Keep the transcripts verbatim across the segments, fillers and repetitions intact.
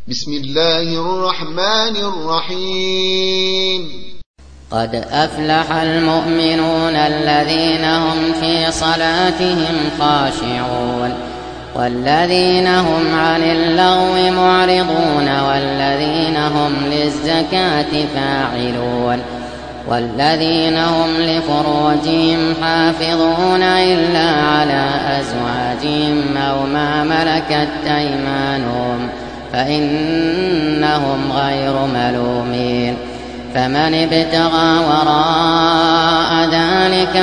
بسم الله الرحمن الرحيم. قد أفلح المؤمنون الذين هم في صلاتهم خاشعون والذين هم عن اللغو معرضون والذين هم للزكاة فاعلون والذين هم لفروجهم حافظون إلا على أزواجهم أو ما ملكت أيمانهم فإنهم غير ملومين. فمن ابتغى وراء ذلك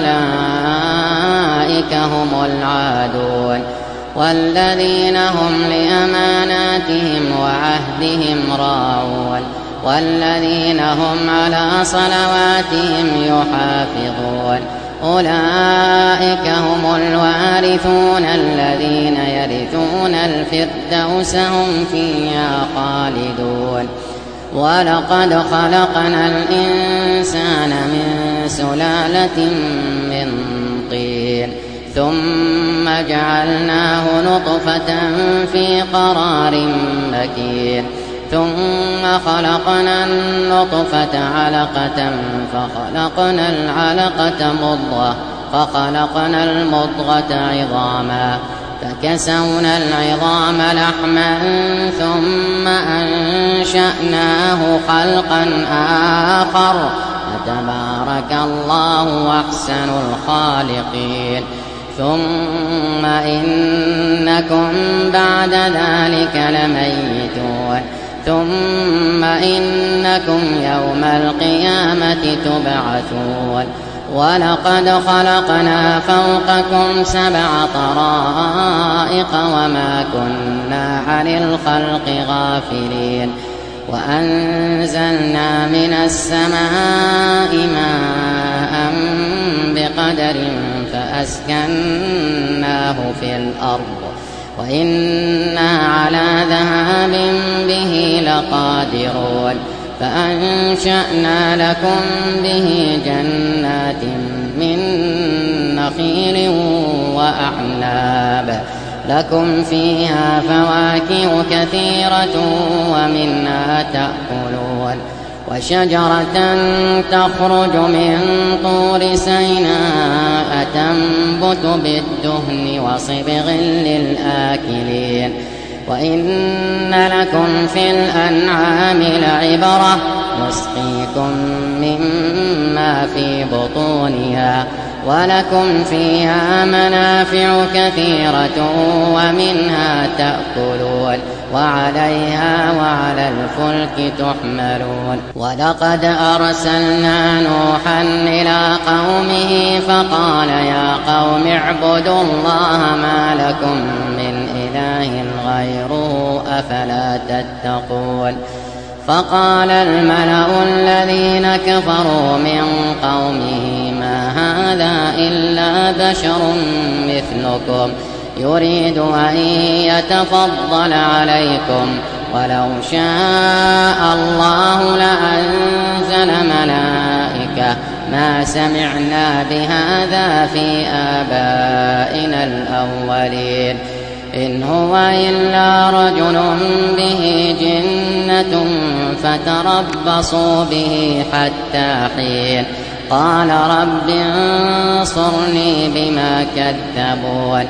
فأولئك هم العادون والذين هم لأماناتهم وعهدهم راعون والذين هم على صلواتهم يحافظون أولئك هم الوارثون الذين يرثون الفردوس هم فيها خالدون. ولقد خلقنا الإنسان من سلالة من طين ثم جعلناه نطفة في قرار مكين ثم خلقنا النطفة علقة فخلقنا العلقة مضغة فخلقنا المضغة عظاما فكسونا العظام لحما ثم أنشأناه خلقا آخر فتبارك الله أحسن الخالقين. ثم إنكم بعد ذلك لميتون ثم إنكم يوم القيامة تبعثون. ولقد خلقنا فوقكم سبع طرائق وما كنا عن الخلق غافلين وأنزلنا من السماء ماء بقدر فأسكناه في الأرض وإنا على ذهاب به لقادرون. فأنشأنا لكم به جنات من نخيل وأعناب لكم فيها فواكه كثيرة ومنها تأكلون وشجرة تخرج من طور سيناء تنبت بالدهن وصبغ للآكلين. وإن لكم في الأنعام لعبرة نسقيكم مما في بطونها ولكم فيها منافع كثيرة ومنها تأكلون وعليها وعلى الفلك تحملون. ولقد أرسلنا نوحا إلى قومه فقال يا قوم اعبدوا الله ما لكم من إله غيره أفلا تتقون. فقال الملأ الذين كفروا من قومه ما هذا إلا بشر مثلكم يريد أن يتفضل عليكم ولو شاء الله لأنزل ملائكة ما سمعنا بهذا في آبائنا الأولين إن هو إلا رجل به جنة فتربصوا به حتى حين. قال رب انصرني بما كذبون.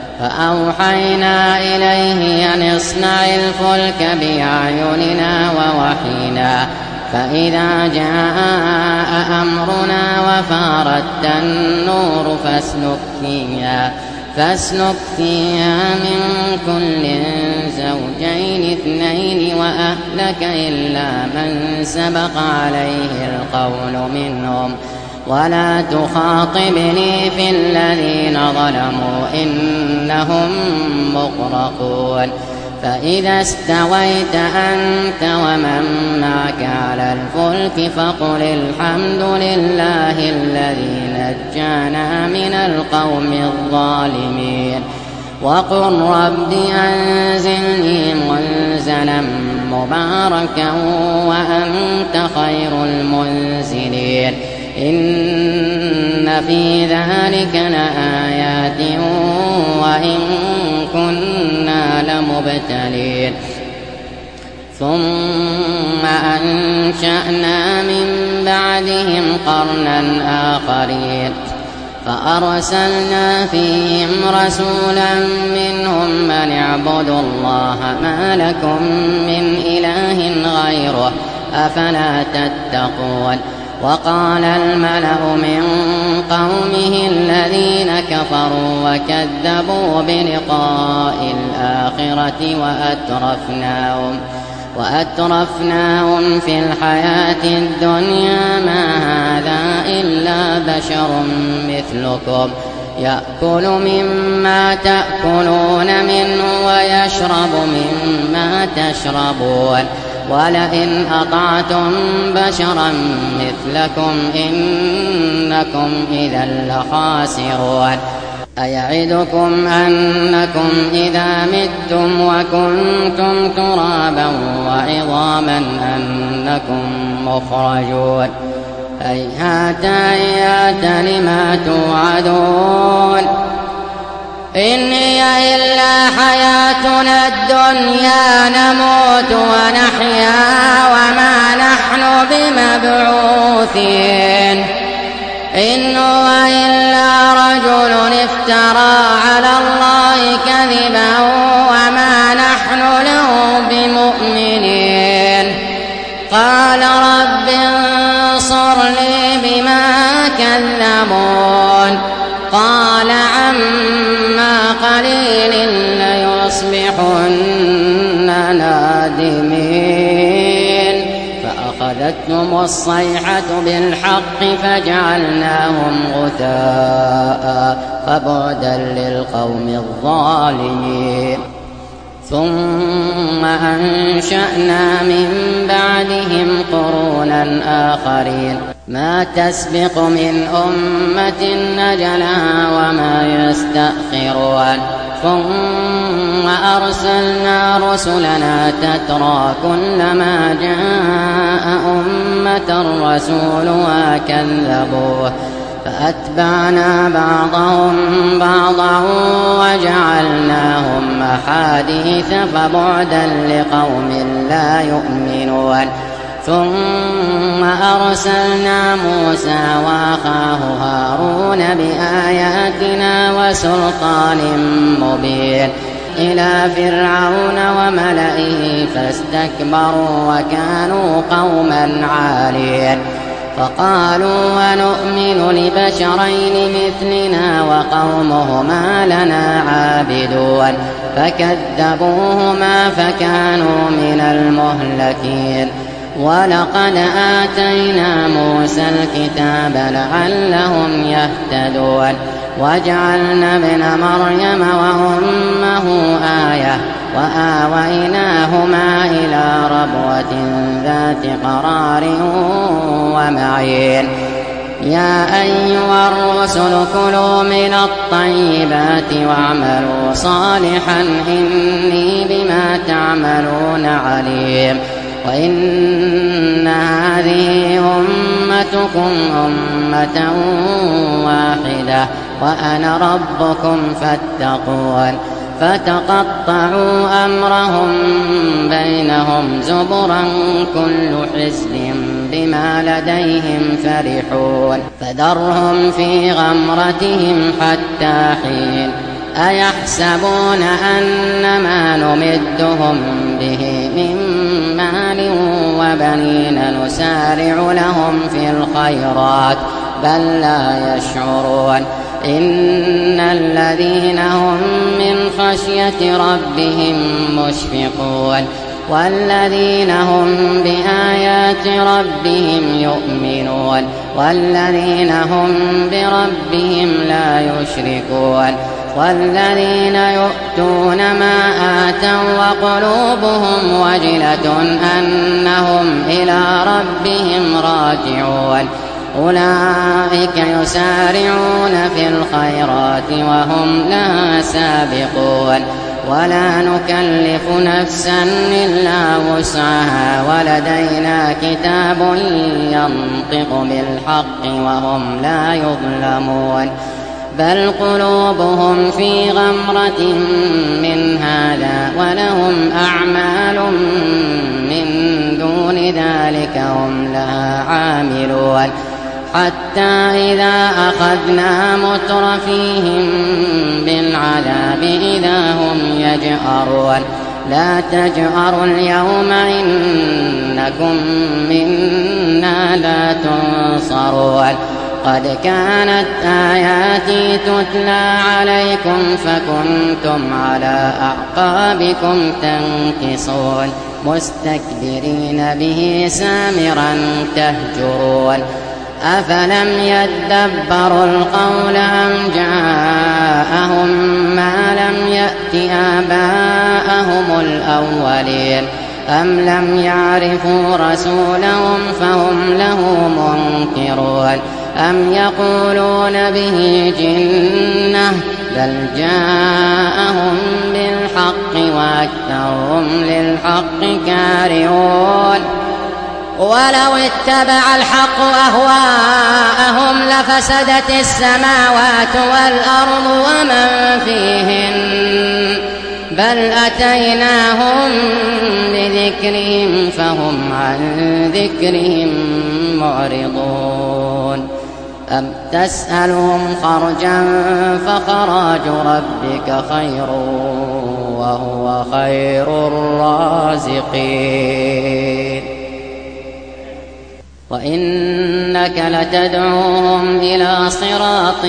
فأوحينا إليه أن اصنع الفلك بأعيننا ووحينا فإذا جاء أمرنا وفارت النور فاسلك فيها فاسلك فيها من كل زوجين اثنين وأهلك إلا من سبق عليه القول منهم ولا تخاطبني في الذين ظلموا إنهم مغرقون. فإذا استويت أنت ومن معك على الفلك فقل الحمد لله الذي نجانا من القوم الظالمين وقل رب أنزلني منزلا مباركا وأنت خير المنزلين. إن في ذلك لآيات وإن كنا لمبتلين ثم أنشأنا من بعدهم قرنا آخرين فأرسلنا فيهم رسولا منهم من اعبدوا الله ما لكم من إله غيره أفلا تتقون. وقال الملأ من قومه الذين كفروا وكذبوا بلقاء الآخرة وأترفناهم وأترفناهم في الحياة الدنيا ما هذا إلا بشر مثلكم يأكل مما تأكلون منه ويشرب مما تشربون ولئن أطعتم بشرا مثلكم إنكم إذا لخاسرون. أيعدكم أنكم إذا متم وكنتم ترابا وعظاما أنكم مخرجون. هيهات هيهات لما توعدون إن هي إلا حياتنا الدنيا نموت ونحيا وما نحن بمبعوثين إن هو إلا رجل افترى على الله كذبا وما نحن له بمؤمنين. قال رب انصرني بما كذبون قال عما قليل ليصبحن نادمين فأخذتهم الصيحة بالحق فجعلناهم غثاء فبعدا للقوم الظالمين. ثم أنشأنا من بعدهم قرونا آخرين ما تسبق من أمة نجلها وما يستأخرون. ثم أرسلنا رسلنا تترى كلما جاء أمة رسولها كذبوه فأتبعنا بعضهم بعضا وجعلناهم أحاديث فبعدا لقوم لا يؤمنون. ثم أرسلنا موسى وأخاه هارون بآياتنا وسلطان مبين إلى فرعون وملئه فاستكبروا وكانوا قوما عالين. فقالوا ونؤمن لبشرين مثلنا وقومهما لنا عابدون فكذبوهما فكانوا من المهلكين. ولقد آتينا موسى الكتاب لعلهم يهتدون وجعلنا ابن مريم وأمه آية وآويناهما إلى ربوة ذات قرار ومعين. يا أيها الرسل كلوا من الطيبات واعملوا صالحا إني بما تعملون عليم. وإن هذه أمتكم أمة واحدة وأنا ربكم فاتقون. فتقطعوا أمرهم بينهم زبرا كل حزب بما لديهم فرحون. فذرهم في غمرتهم حتى حين. أيحسبون أنما نمدهم به من مال وبنين نسارع لهم في الخيرات بل لا يشعرون. إن الذين هم من خشية ربهم مشفقون والذين هم بآيات ربهم يؤمنون والذين هم بربهم لا يشركون والذين يؤتون ما آتوا وقلوبهم وجلة أنهم إلى ربهم راجعون. أولئك يسارعون في الخيرات وهم لها سابقون. ولا نكلف نفسا إلا وسعها ولدينا كتاب ينطق بالحق وهم لا يظلمون. بل قلوبهم في غمرة من هذا ولهم أعمال أولئك هم لها عاملون حتى إذا أخذنا مترفيهم بالعذاب إذا هم يجأرون لا تجأروا اليوم إنكم منا لا تنصرون قد كانت آياتي تتلى عليكم فكنتم على أعقابكم تنكصون مستكبرين به سامرا تهجرون أفلم يدبروا القول أم جاءهم ما لم يأت آباءهم الأولين أم لم يعرفوا رسولهم فهم له منكرون أم يقولون به جنة بل جاءهم بالحق وأكثرهم للحق كارهون ولو اتبع الحق أهواءهم لفسدت السماوات والأرض ومن فيهن بل أتيناهم بذكرهم فهم عن ذكرهم معرضون أم تسألهم خرجا فخراج ربك خير وهو خير الرازقين وإنك لتدعوهم إلى صراط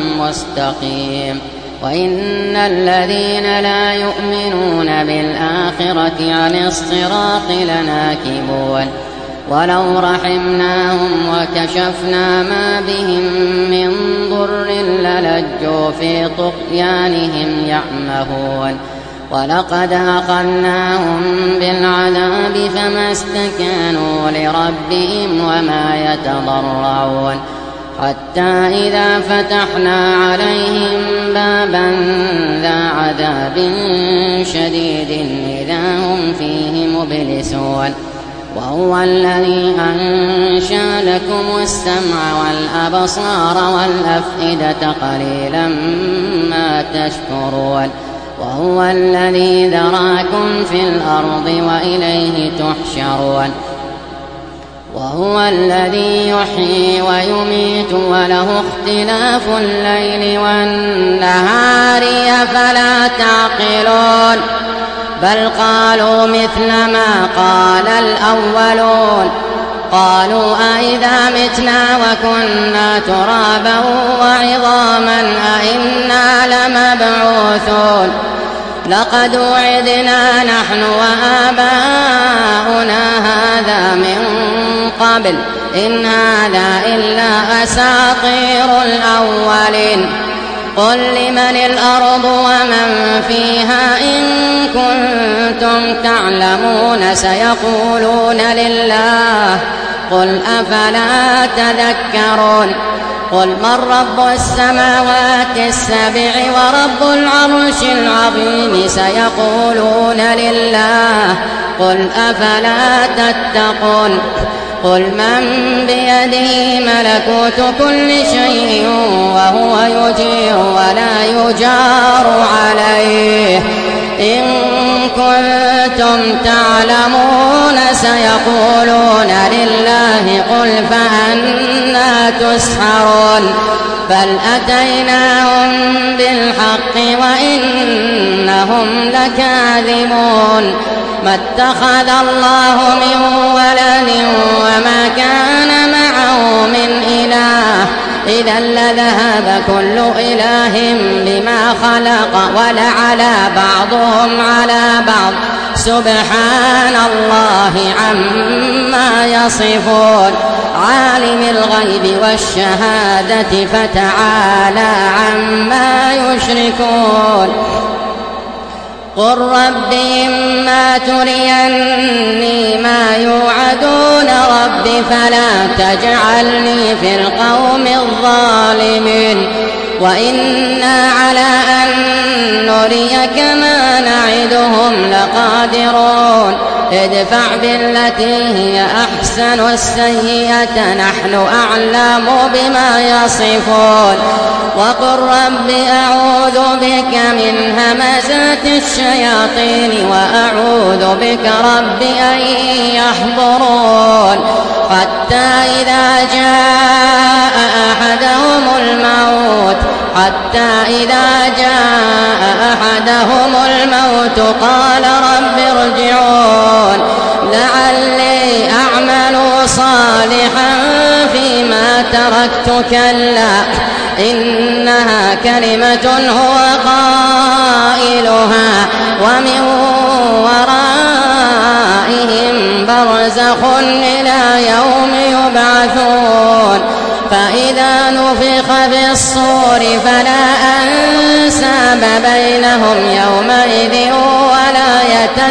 مستقيم وإن الذين لا يؤمنون بالآخرة عن الصراط لناكبون ولو رحمناهم وكشفنا ما بهم من ضر للجوا في طغيانهم يعمهون ولقد أخذناهم بالعذاب فما استكانوا لربهم وما يتضرعون حتى إذا فتحنا عليهم بابا ذا عذاب شديد إذا هم فيه مبلسون وهو الذي أنشأ لكم السمع والأبصار والأفئدة قليلا ما تشكرون وهو الذي ذراكم في الأرض وإليه تحشرون وهو الذي يحيي ويميت وله اختلاف الليل والنهار أفلا تعقلون بل قالوا مثل ما قال الأولون قالوا أئذا متنا وكنا ترابا وعظاما أئنا لمبعوثون لقد وعدنا نحن وآباؤنا هذا من قبل إن هذا إلا أساطير الأولين قل لمن الأرض ومن فيها إن كنتم تعلمون سيقولون لله قل أفلا تذكرون قل من رب السماوات السبع ورب العرش العظيم سيقولون لله قل أفلا تتقون قل من بيده ملكوت كل شيء وهو يجير ولا يجار عليه إن كنتم تعلمون سيقولون لله قل فأنى تسحرون بل أتيناهم بالحق وإنهم لكاذبون ما اتخذ الله من ولد وما كان معه من إله إذا لذهب كل إله بما خلق ولعلى بعضهم على بعض سبحان الله عما يصفون عالم الغيب والشهادة فتعالى عما يشركون قل رب إما تريني ما يوعدون رب فلا تجعلني في القوم الظالمين وإنا على أن نريك ما نعدهم لقادرون ادفع بالتي هي أحسن السيئة نحن أعلم بما يصفون وقل رب أعوذ بك من همزات الشياطين وأعوذ بك رب أن يحضرون حتى إذا جاء أحدهم الموت حتى إذا جاء أحدهم الموت قال رب ارجعون لعلي أعمل صالحا فيما تركت كلا إنها كلمة هو قائلها ومن ورائهم برزخ إلى يوم يبعثون فإذا نفخ في الصور فلا أنساب بينهم يومئذ ولا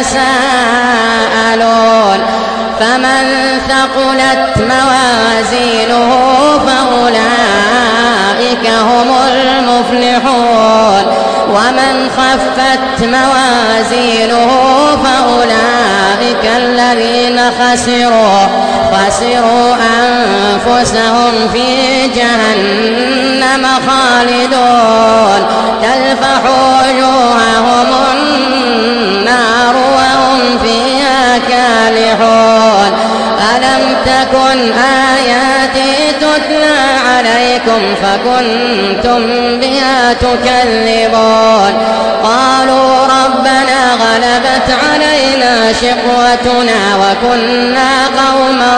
يتساءلون فمن ثقلت موازينه فأولئك هم المفلحون ومن خفت موازينه فأولئك الذين خسروا خسروا أنفسهم في جهنم خالدون تلفح وجوههم النار وهم فيها كالحون ألم تكن آياتي تتلى عليكم فكنتم بها تكذبون قالوا ربنا غلبت علينا شقوتنا وكنا قوما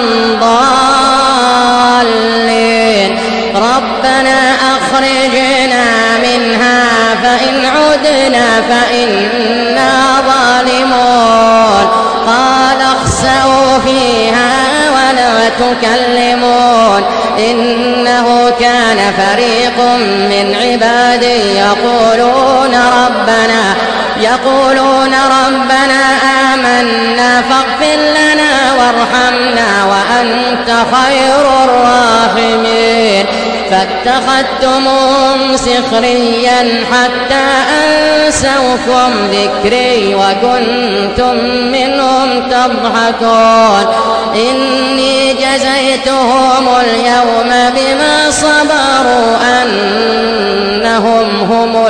ضالين ربنا أخرجنا منها فإن عدنا فإنا ظالمون قال اخسئوا فيها ولا تكلمون إنه كان فريق من عبادي يقولون ربنا يقولون ربنا آمنا فاغفر لنا وارحمنا وأنت خير الراحمين فاتخذتموهم سخريا حتى أنسوكم ذكري وكنتم منهم تضحكون إني جزيتهم اليوم بما صبروا أنهم هم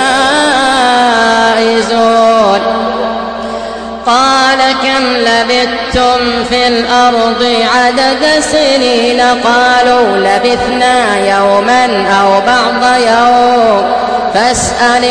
الفائزون قال كم لبثتم في الأرض عدد سنين قالوا لبثنا يوما أو بعض يوم فاسأل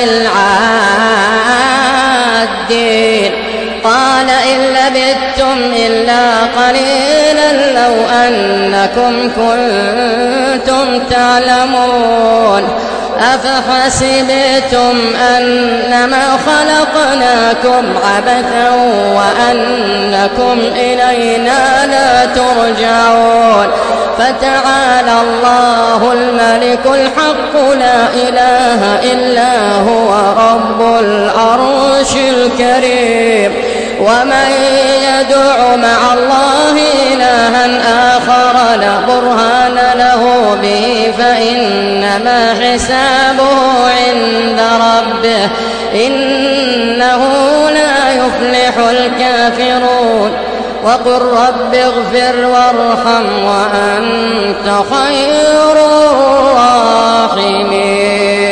العادين قال إن لبثتم إلا قليلا لو أنكم كنتم تعلمون أفحسبتم أنما خلقناكم عبثا وأنكم إلينا لا ترجعون فتعالى الله الملك الحق لا إله إلا هو رب العرش الكريم ومن يدع مع الله إلها آخر لا برهان له به فإنما حسابه عند ربه إنه لا يفلح الكافرون وقل رب اغفر وارحم وأنت خير الراحمين